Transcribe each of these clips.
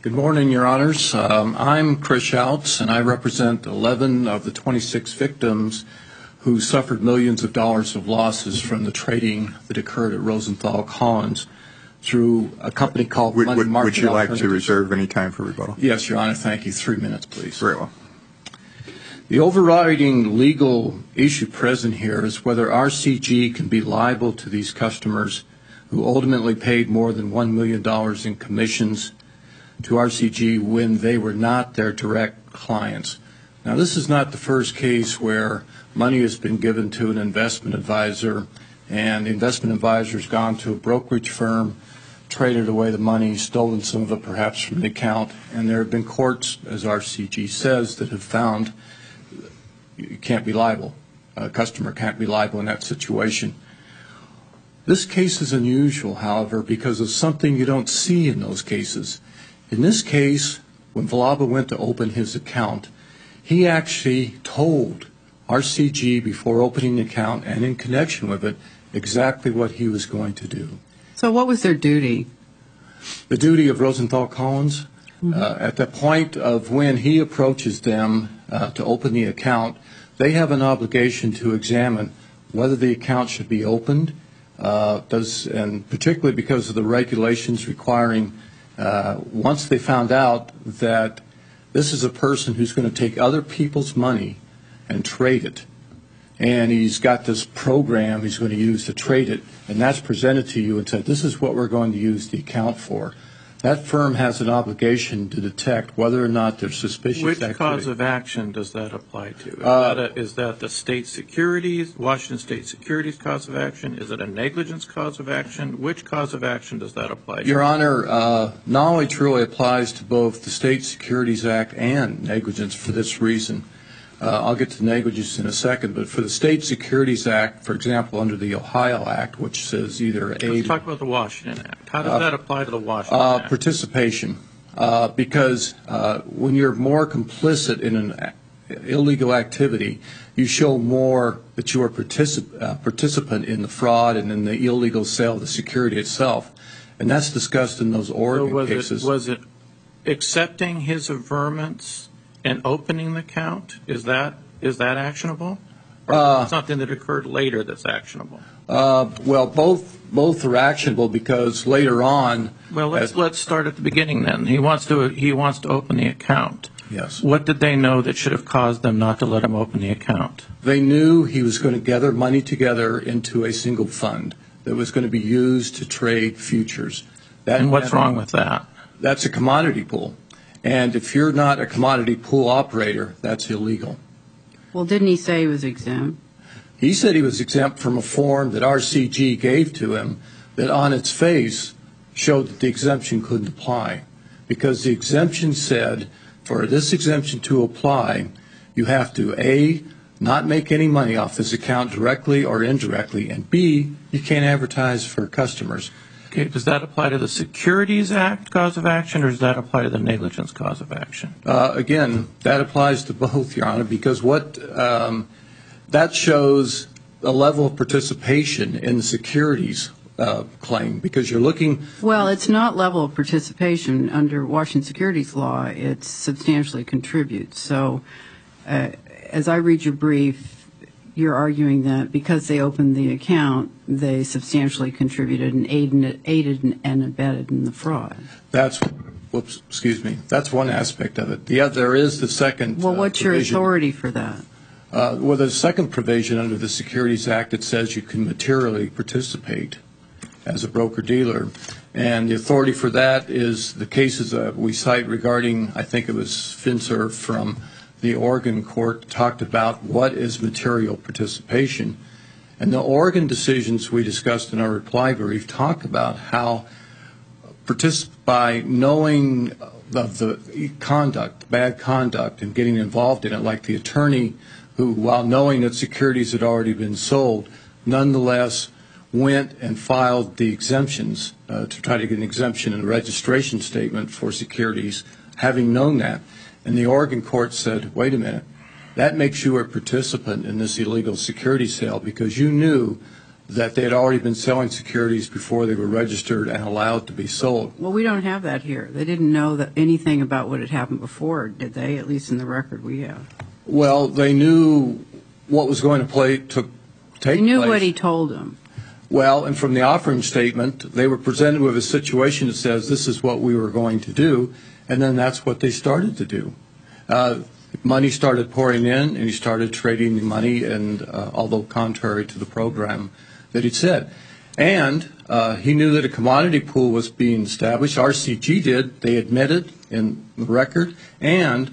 Good morning, Your Honors. I'm Chris Schouts, and I represent 11 of the 26 victims who suffered millions of dollars of losses from the trading that occurred at Rosenthal Collins through a company called Money Market Would you like Alternatives. to reserve any time for rebuttal? Yes, Your Honor. Thank you. 3 minutes, please. Very well. The overriding legal issue present here is whether RCG can be liable to these customers who ultimately paid more than $1 million in commissions to RCG when they were not their direct clients. Now, this is not the first case where money has been given to an investment advisor and the investment advisor has gone to a brokerage firm, traded away the money, stolen some of it perhaps from the account, and there have been courts, as RCG says, that have found you can't be liable. A customer can't be liable in that situation. This case is unusual, however, because of something you don't see in those cases. In this case, when Valaba went to open his account, he actually told RCG before opening the account and in connection with it exactly what he was going to do. So what was their duty? The duty of Rosenthal Collins, at the point of when he approaches them to open the account, they have an obligation to examine whether the account should be opened, and particularly because of the regulations requiring, once they found out that this is a person who's going to take other people's money and trade it, and he's got this program he's going to use to trade it, and that's presented to you and said, this is what we're going to use the account for. That firm has an obligation to detect whether or not there's suspicious activity. Which cause of action does that apply to? Is that the state securities, Washington State Securities cause of action? Is it a negligence cause of action? Which cause of action does that apply to? Your Honor, knowledge really applies to both the State Securities Act and negligence for this reason. I'll get to negligence in a second, but for the State Securities Act, for example, under the Ohio Act, which says either aid... Let's talk about the Washington Act. How does that apply to the Washington Act? Participation, because when you're more complicit in an illegal activity, you show more that you are participant in the fraud and in the illegal sale of the security itself, and that's discussed in those Oregon cases. Was it accepting his averments and opening the account? Is that actionable? Or is it something that occurred later that's actionable? Well, both are actionable because later on. Well, let's start at the beginning then. He wants to open the account. Yes. What did they know that should have caused them not to let him open the account? They knew he was going to gather money together into a single fund that was going to be used to trade futures. And what's wrong with that? That's a commodity pool. And if you're not a commodity pool operator, that's illegal. Well, didn't he say he was exempt? He said he was exempt from a form that RCG gave to him that on its face showed that the exemption couldn't apply. Because the exemption said for this exemption to apply, you have to, A, not make any money off this account directly or indirectly, and B, you can't advertise for customers. Okay, does that apply to the Securities Act cause of action, or does that apply to the negligence cause of action? Again, that applies to both, Your Honor, because that shows a level of participation in the securities claim, because you're looking. Well, it's not level of participation under Washington securities law. It substantially contributes. So, as I read your brief, you're arguing that because they opened the account, they substantially contributed and aided and abetted in the fraud. That's one aspect of it. There is the second Well, what's provision. your authority for that? Well, the second provision under the Securities Act, it says you can materially participate as a broker-dealer. And the authority for that is the cases that we cite regarding, I think it was FinServ from the Oregon court, talked about what is material participation. And the Oregon decisions we discussed in our reply brief talk about how by knowing of the conduct, bad conduct, and getting involved in it, like the attorney who, while knowing that securities had already been sold, nonetheless went and filed the exemptions to try to get an exemption in the registration statement for securities, having known that. And the Oregon court said, wait a minute, that makes you a participant in this illegal security sale because you knew that they had already been selling securities before they were registered and allowed to be sold. Well, we don't have that here. They didn't know anything about what had happened before, did they? At least in the record we have. Well, they knew what was going to take place. They knew what he told them. Well, and from the offering statement, they were presented with a situation that says this is what we were going to do, and then that's what they started to do. Money started pouring in, and he started trading the money, and although contrary to the program that he'd said. And he knew that a commodity pool was being established. RCG did. They admitted in the record, and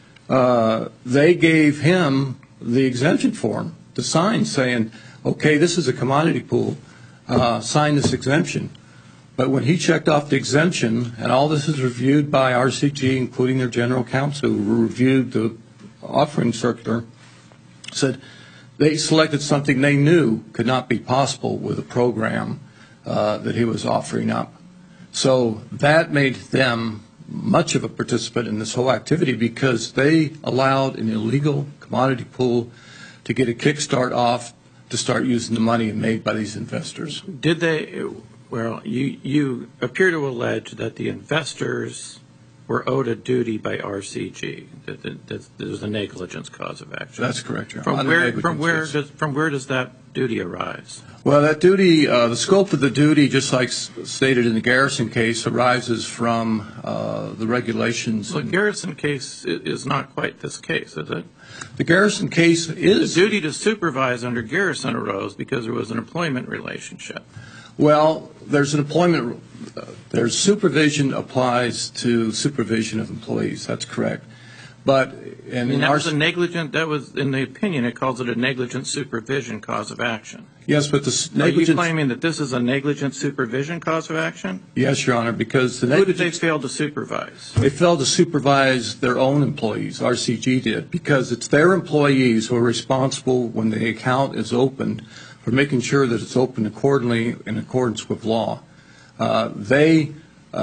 they gave him the exemption form to sign saying, okay, this is a commodity pool, sign this exemption. But when he checked off the exemption, and all this is reviewed by RCG, including their general counsel, who reviewed the offering circular, said they selected something they knew could not be possible with a program that he was offering up. So that made them much of a participant in this whole activity because they allowed an illegal commodity pool to get a kickstart off to start using the money made by these investors. Did they? Well, you appear to allege that the investors were owed a duty by RCG, that there's a negligence cause of action. That's correct, Your Honor. Honor. From where does that duty arise? Well, that duty, the scope of the duty, just like stated in the Garrison case, arises from the regulations. The Garrison case is not quite this case, is it? The Garrison case is. The duty to supervise under Garrison arose because there was an employment relationship. Well, there's an employment. There's supervision applies to supervision of employees. That's correct. But that was a negligent. That was in the opinion. It calls it a negligent supervision cause of action. Yes, but the negligent. Are you claiming that this is a negligent supervision cause of action? Yes, Your Honor, because the who did they fail to supervise? They failed to supervise their own employees. RCG did because it's their employees who are responsible when the account is opened for making sure that it's opened accordingly in accordance with law. They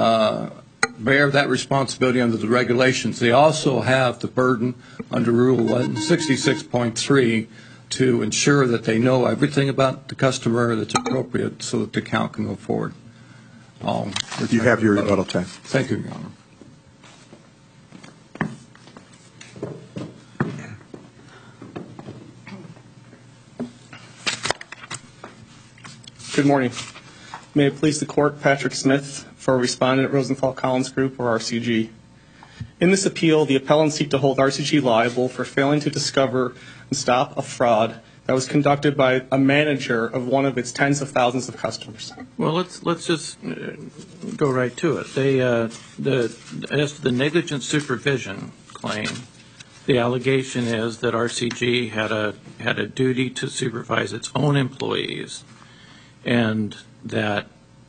bear that responsibility under the regulations. They also have the burden under Rule 66.3 to ensure that they know everything about the customer that's appropriate so that the account can go forward. You have your rebuttal time. Thank you, Your Honor. Good morning. May it please the Court, Patrick Smith for Respondent at Rosenthal Collins Group, or RCG. In this appeal, the appellants seek to hold RCG liable for failing to discover and stop a fraud that was conducted by a manager of one of its tens of thousands of customers. Well, let's just go right to it. As to the negligent supervision claim, the allegation is that RCG had a duty to supervise its own employees, and that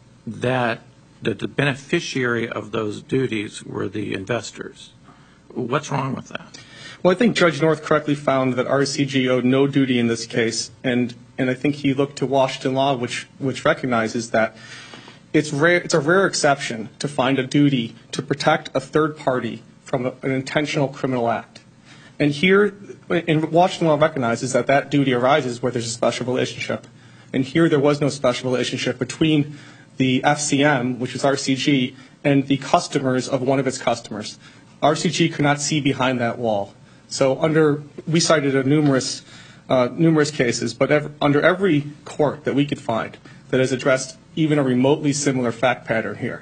the beneficiary of those duties were the investors. What's wrong with that? Well, I think Judge North correctly found that RCG owed no duty in this case, and I think he looked to Washington law, which recognizes that it's a rare exception to find a duty to protect a third party from an intentional criminal act. And here, Washington law recognizes that duty arises where there's a special relationship. And here there was no special relationship between the FCM, which is RCG, and the customers of one of its customers. RCG could not see behind that wall. So we cited numerous cases, but under every court that we could find that has addressed even a remotely similar fact pattern here.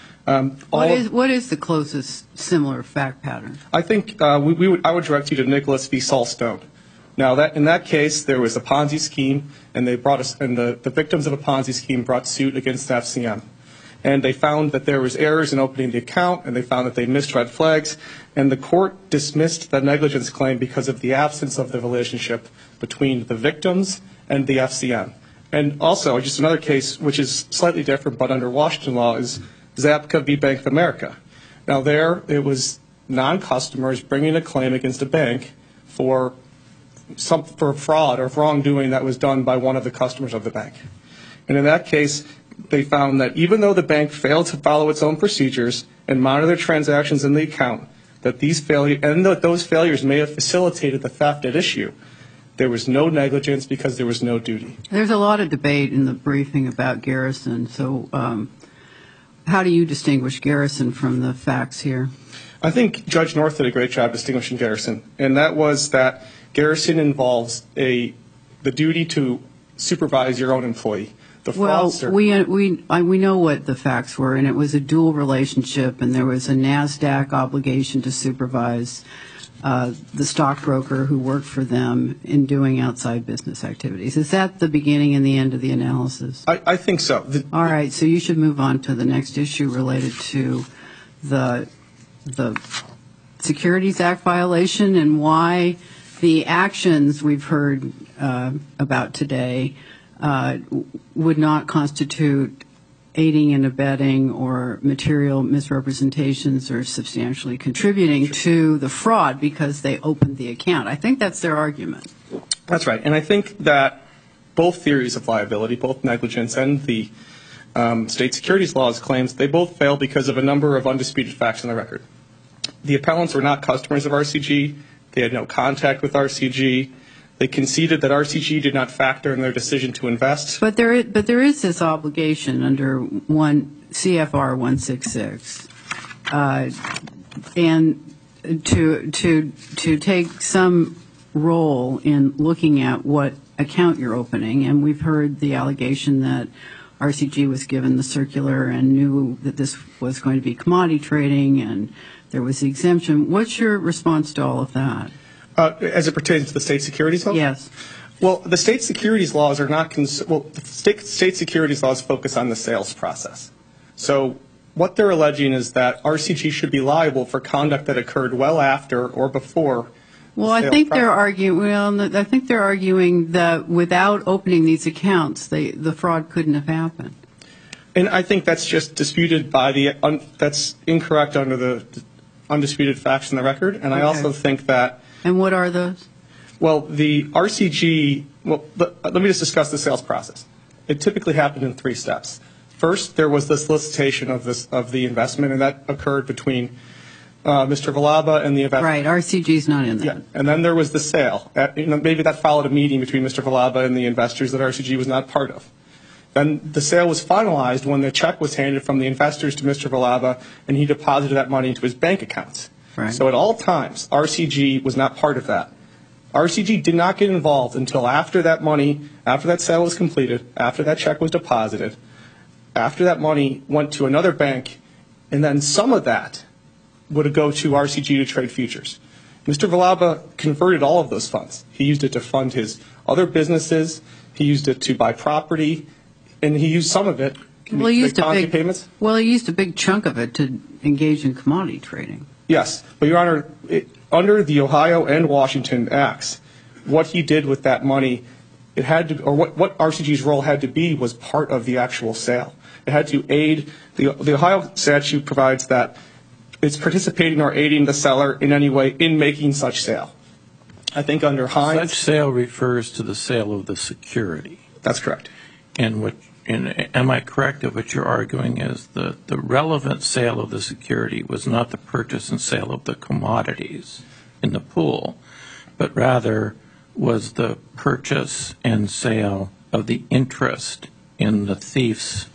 What is the closest similar fact pattern? I think I would direct you to Nicholas v. Salstone. Now, in that case, there was a Ponzi scheme, and the victims of a Ponzi scheme brought suit against FCM. And they found that there was errors in opening the account, and they found that they missed red flags, and the court dismissed that negligence claim because of the absence of the relationship between the victims and the FCM. And also, just another case, which is slightly different, but under Washington law, is Zapka v. Bank of America. Now, there, it was non-customers bringing a claim against a bank for fraud or wrongdoing that was done by one of the customers of the bank. And in that case, they found that even though the bank failed to follow its own procedures and monitor transactions in the account, that those failures may have facilitated the theft at issue. There was no negligence because there was no duty. There's a lot of debate in the briefing about Garrison. So how do you distinguish Garrison from the facts here? I think Judge North did a great job distinguishing Garrison, and that was that Garrison involves the duty to supervise your own employee. The Well, fraudster, we know what the facts were, and it was a dual relationship, and there was a NASDAQ obligation to supervise the stockbroker who worked for them in doing outside business activities. Is that the beginning and the end of the analysis? I think so. All right, so you should move on to the next issue related to the Securities Act violation and why the actions we've heard about today would not constitute aiding and abetting or material misrepresentations or substantially contributing to the fraud because they opened the account. I think that's their argument. That's right. And I think that both theories of liability, both negligence and the state securities laws claims, they both fail because of a number of undisputed facts in the record. The appellants were not customers of RCG. They had no contact with RCG. They conceded that RCG did not factor in their decision to invest. But there is this obligation under CFR 166, and to take some role in looking at what account you're opening. And we've heard the allegation that RCG was given the circular and knew that this was going to be commodity trading, and there was the exemption. What's your response to all of that? As it pertains to the state securities laws? Yes. Well, the state securities laws are not the state securities laws focus on the sales process. So what they're alleging is that RCG should be liable for conduct that occurred well after or before. Well, I think they're arguing. Well, I think they're arguing that without opening these accounts, the fraud couldn't have happened. And I think that's just disputed by that's incorrect under the undisputed facts in the record. And I also think that. And what are those? Well, the RCG. Well, let me just discuss the sales process. It typically happened in 3 steps. First, there was the solicitation of the investment, and that occurred between Mr. Villalba and the investor. Right, RCG's not in that. Yeah, and then there was the sale. Maybe that followed a meeting between Mr. Villalba and the investors that RCG was not part of. Then the sale was finalized when the check was handed from the investors to Mr. Villalba, and he deposited that money into his bank accounts. Right. So at all times, RCG was not part of that. RCG did not get involved until after that money, after that sale was completed, after that check was deposited, after that money went to another bank, and then some of that would go to RCG to trade futures. Mr. Villalba converted all of those funds. He used it to fund his other businesses. He used it to buy property, and he used some of it to make payments. Well, he used a big chunk of it to engage in commodity trading. Yes, but Your Honor, under the Ohio and Washington Acts, what he did with that money, it had to, or what RCG's role had to be, was part of the actual sale. It had to aid. The Ohio statute provides that it's participating or aiding the seller in any way in making such sale. I think under Hines. Such sale refers to the sale of the security. That's correct. And am I correct that what you're arguing is the relevant sale of the security was not the purchase and sale of the commodities in the pool, but rather was the purchase and sale of the interest in the thief's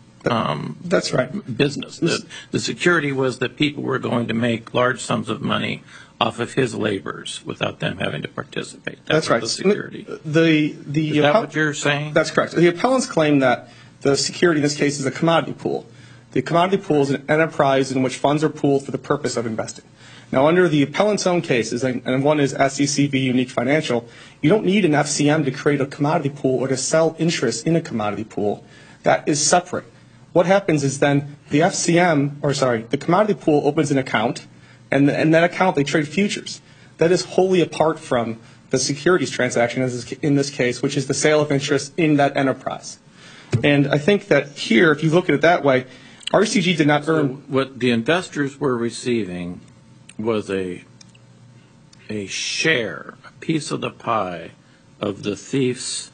that's right. business. The security was that people were going to make large sums of money off of his labors without them having to participate. That's right. The security. Is that what you're saying? That's correct. The appellants claim that the security in this case is a commodity pool. The commodity pool is an enterprise in which funds are pooled for the purpose of investing. Now, under the appellant's own cases, and one is SEC v. Unique Financial, you don't need an FCM to create a commodity pool or to sell interest in a commodity pool. That is separate. What happens is then the commodity pool opens an account, and that account they trade futures. That is wholly apart from the securities transaction in this case, which is the sale of interest in that enterprise. And I think that here, if you look at it that way, RCG did not earn. What the investors were receiving was a share, a piece of the pie of the thief's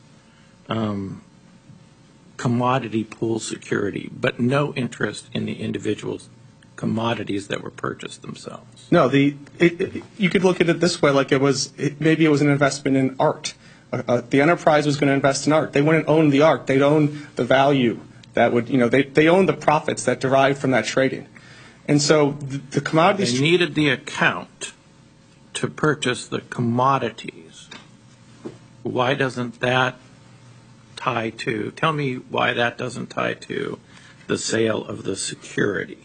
commodity pool security, but no interest in the individual commodities that were purchased themselves. No, you could look at it this way, like maybe it was an investment in art. The enterprise was going to invest in art. They wouldn't own the art. They'd own the value that would, they own the profits that derive from that trading. And so the commodities... They needed the account to purchase the commodities. Why doesn't that tie to, tell me why that doesn't tie to the sale of the security?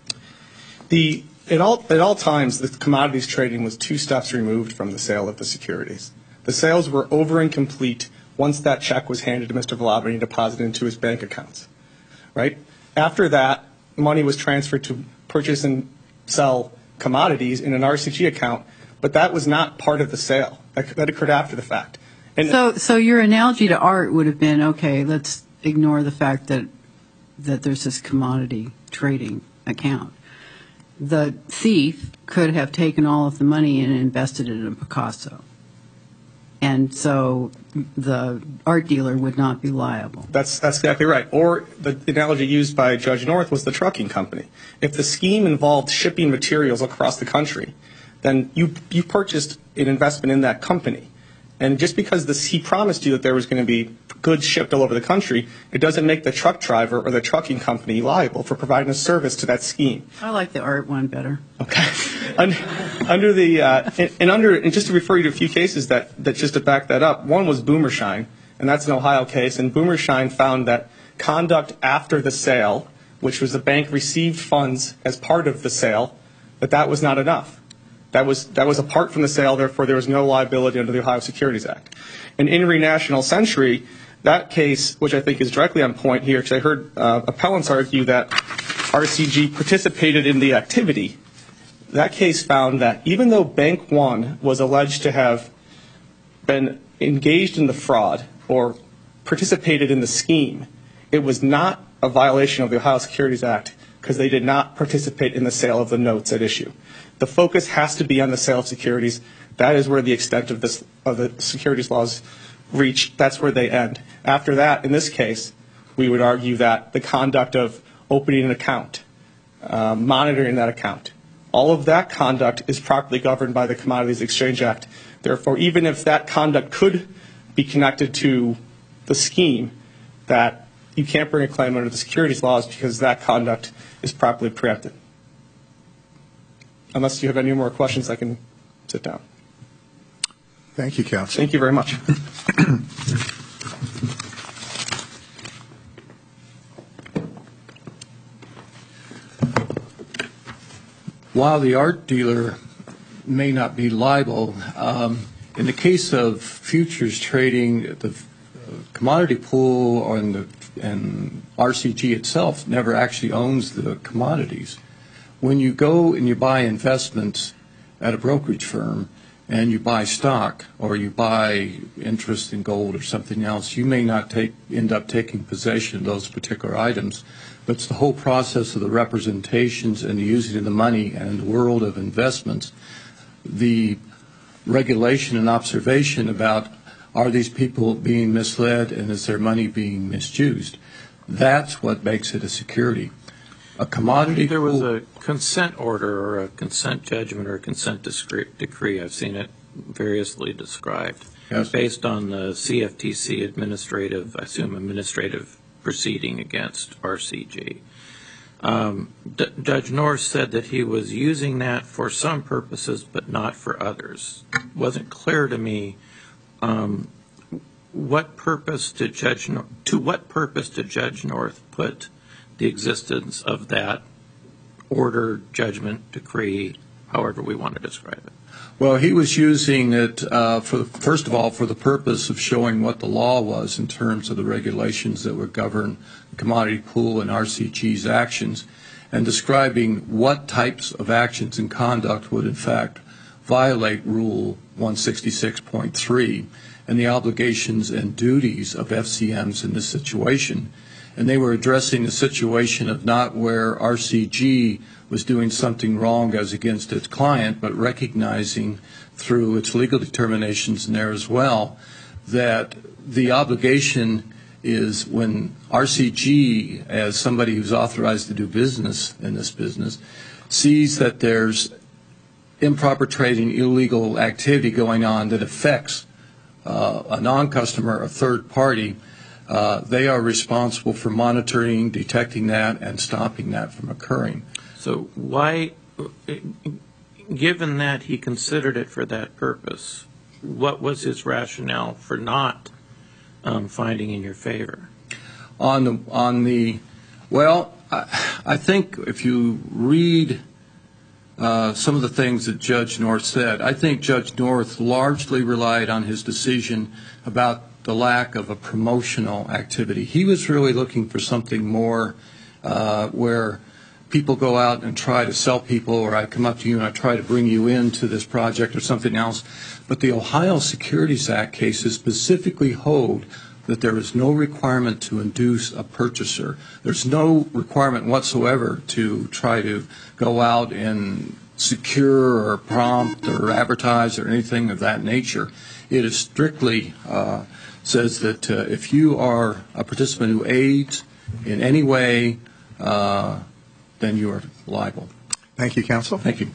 At all times, the commodities trading was 2 steps removed from the sale of the securities. The sales were over and complete once that check was handed to Mr. Velabity and deposited into his bank accounts, right? After that, money was transferred to purchase and sell commodities in an RCG account, but that was not part of the sale. That occurred after the fact. And So your analogy to art would have been, okay, let's ignore the fact that there's this commodity trading account. The thief could have taken all of the money and invested it in a Picasso. And so the art dealer would not be liable. That's exactly right. Or the analogy used by Judge North was the trucking company. If the scheme involved shipping materials across the country, then you purchased an investment in that company. And just because he promised you that there was going to be goods shipped all over the country, it doesn't make the truck driver or the trucking company liable for providing a service to that scheme. I like the art one better. Okay. And just to refer you to a few cases that just to back that up, one was Boomershine, and that's an Ohio case, and Boomershine found that conduct after the sale, which was the bank received funds as part of the sale, that was not enough. That was apart from the sale, therefore there was no liability under the Ohio Securities Act. In Inree National Century, that case, which I think is directly on point here, because I heard appellants argue that RCG participated in the activity, that case found that even though Bank One was alleged to have been engaged in the fraud or participated in the scheme, it was not a violation of the Ohio Securities Act because they did not participate in the sale of the notes at issue. The focus has to be on the sale of securities. That is where the extent of the securities laws reach. That's where they end. After that, in this case, we would argue that the conduct of opening an account, monitoring that account, all of that conduct is properly governed by the Commodities Exchange Act. Therefore, even if that conduct could be connected to the scheme, that you can't bring a claim under the securities laws because that conduct is properly preempted. Unless you have any more questions, I can sit down. Thank you, counsel. Thank you very much. While the art dealer may not be liable, in the case of futures trading, the commodity pool and RCG itself never actually owns the commodities. When you go and you buy investments at a brokerage firm and you buy stock or you buy interest in gold or something else, you may not end up taking possession of those particular items, but it's the whole process of the representations and the using of the money and in the world of investments, the regulation and observation about are these people being misled and is their money being misused? That's what makes it a security. A commodity There was pool, a consent order or a consent judgment or a consent decree. I've seen it variously described. Yes. Based on the CFTC administrative proceeding against RCG. Judge North said that he was using that for some purposes but not for others. It wasn't clear to me what purpose did Judge North put the existence of that order, judgment, decree, however we want to describe it. well, he was using it, first of all, for the purpose of showing what the law was in terms of the regulations that would govern the commodity pool and RCG's actions, and describing what types of actions and conduct would, in fact, violate Rule 166.3 and the obligations and duties of FCMs in this situation. And they were addressing the situation of not where RCG was doing something wrong as against its client, but recognizing through its legal determinations in there as well that the obligation is when RCG, as somebody who's authorized to do business in this business, sees that there's improper trading, illegal activity going on that affects a non-customer, a third party, they are responsible for monitoring, detecting that, and stopping that from occurring. So why, given that he considered it for that purpose, what was his rationale for not finding in your favor? Well, I think if you read some of the things that Judge North said, I think Judge North largely relied on his decision about the lack of a promotional activity. He was really looking for something more where people go out and try to sell people, or I come up to you and I try to bring you into this project or something else. But the Ohio Securities Act cases specifically hold that there is no requirement to induce a purchaser. There's no requirement whatsoever to try to go out and secure or prompt or advertise or anything of that nature. It is strictly says that if you are a participant who aids in any way, then you are liable. Thank you, counsel. Thank you.